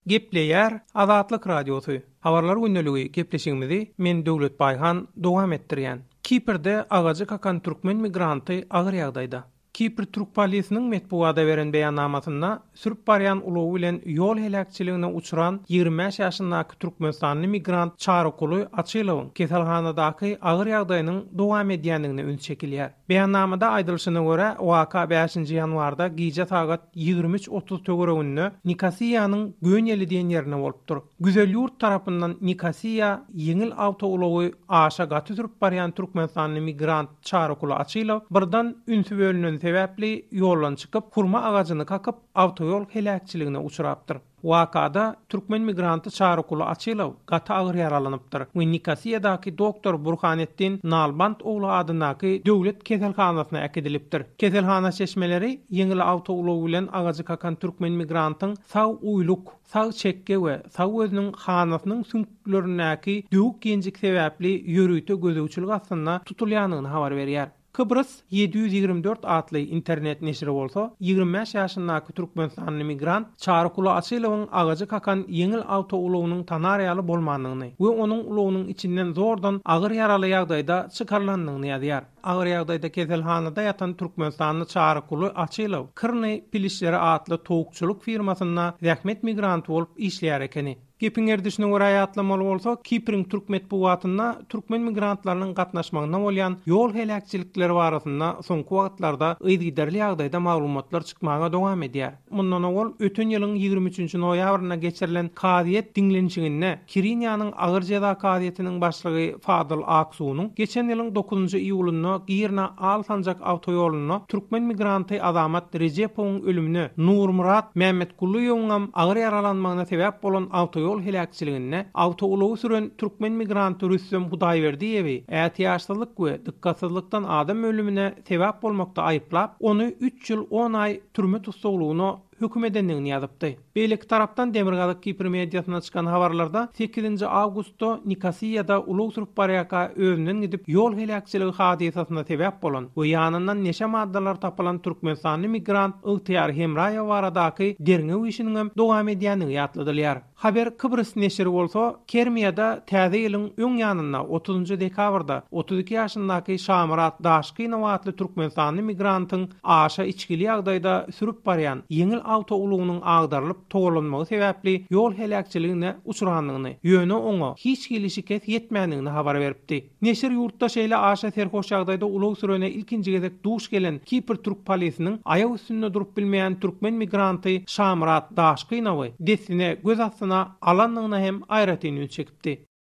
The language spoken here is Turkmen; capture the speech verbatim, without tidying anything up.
Gepleýär Azatlyk radiosu. Habarlar günneligi gepleşigimizi men Döwlet Baýhan dowam etdirýän. Kiprde agajy kakan türkmen migranty agyr ýagdaýda. Kipr Türk polisiniň metbuada beren beýannamasynda sürüp barýan ulow bilen ýol helakçylygyna uçuran ýygrimi beş ýaşyndaky türkmenstanly migrant Çarykuly Açylowyň keselhanadaky agyr ýagdaýynyň dowam edýändigine ün çekilýär. Beýannamada aýdylyşyna görä, waka beşinji ýanwarda giýje sagat ýygrimi üç otuz töwereginde Nikasiýanyň Göňeli diýen ýerine bolupdyr. Güzelýurt tarapyndan Nikasiýa ýeňil awtoulowy aşa gaty sürüp barýan türkmenstanly migrant Çarykuly Açylow birden ünsü bölünen sebäpli ýoldan çykyp hurma agagyny kakyp awtoýol helakçylygyna uçurapdyr. Wakada türkmen migranty Çarykuly Açylow gaty agyr yaralanypdyr. We Nikasiýadaky doktor Burhanettin Nalbant oglu adynaky döwlet keselhanasyna äkedilipdir. Keselhana çeşmeleri ýeňil awtoulow bilen agagy kakan türkmen migrantyň sag uýluk, sag çekke we sag özüniň hanasynyň süňklerindäki düwük genjik sebäpli ýörüýte gözegçilik aslynda tutulýanyny habar berýär. Kıbrıs yedi yüz ýygrimi dört adly internet neşri bolsa, ýygrimi beş ýaşyndaky türkmenstanly migrant Çarykuly Açylowyň agagy kakan ýeňil awtoulowynyň tanaryaly bolmandygyny we onuň ulowynyň içinden zordan agyr ýaraly ýagdaýda çykarlandygyny ýazýar. Agyr ýagdaýda keselhanada ýatan türkmenstanly Çarykuly Açylow Kyrny Pilişleri adly towukçuluk firmasyna zähmet migranty bolup işleýär ekeni. Gepin erdişine göre aýatlamaly bolsa, Kipriň türk metbuatynda türkmen migrantlarynyň gatnaşmagyna bolýan ýol helakçylikleri barasynda soňky wagtlarda ýygyderli ýagdaýda maglumatlar çykmaga dowam edýär. Mundan owal ötün ýylyň ýygrimi üçinji noýabryna geçirilen kadyet dinlenşiginde Kiriniýanyň agyr jeda kadyetiniň başlygy Fadıl Aksuwnyň geçen ýylyň dokuzunji iýulynda Girna Alsanjak awtoýoluny türkmen migranty Azamat Rejepowyň ölümini Nurmurat Mehmetgulyýowyň agyr yaralanmagyna sebäp bolan awtoýol yol helakçylygyna awtoulowy süren türkmen migranty Rüstem Hudaýberdiýewi ätiýaçlylyk we dykkatsızlykdan adam ölümine sebäp bolmakda aýyplap, ony üç ýyl on ay türme tutsagylygyna höküm edenligini ýazypdy. Beýleki tarapdan Demirgazyk Kipr mediasyna çykan habarlarda sekizinji awgustda Nikasiýada ulow sürüp barýaka özünden gidip ýol helakçyligi hadisasyna sebäp bolan we ýanyndan neşe maddalar tapylan türkmenstanly migrant Ygtyýar Hemraýew baradaky derňe işiniň dowam edýänligi ýatladylýar. Haber Kıbrıs neşri bolsa, Kermiýada täze ýylyň öň ýanynda otuzunji dekabrda otuz iki ýaşyndaky Şamrat Daşkynow adly türkmenstanly migrantyň aşa içkili ýagdaýda sürüp barýan ýeňil awtoulowynyň agdarylyp togalanmagy sebäpli ýol helakçylygyna uçuranlygyny, ýöne oňa hiç gelişikes ýetmändigini habar beripdi. Neşir ýurtda şeýle aşa serhoş ýagdaýda ulow sürene ilkinji gezek duş gelen Kipr türk polisiniň aýag üstünde durup bilmeýän türkmen migranty Şamrat Daşkynowy desine göz astyna alanlygyna hem aýratyny çekipdi.